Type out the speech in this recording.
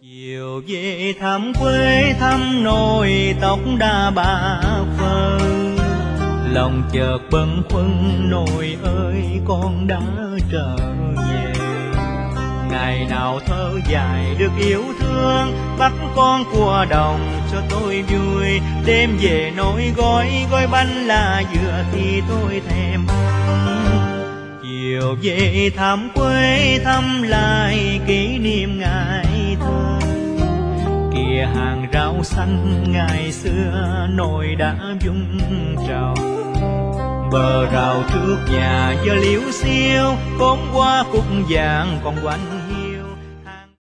Chiều về thăm quê thăm nồi tóc đã bạc phơ, lòng chợt bâng khuâng nồi ơi con đã trở về. Ngày nào thơ dài được yêu thương, bắt con của đồng cho tôi vui. Đêm về nồi gói gói bánh là dừa thì tôi thèm ăn. Chiều về thăm quê thăm lại kỷ niệm ngày thơ, kìa hàng rau xanh ngày xưa nồi đã vung trầu. Bờ rào trước nhà giờ liễu xiêu, cốm qua cúc vàng còn quanh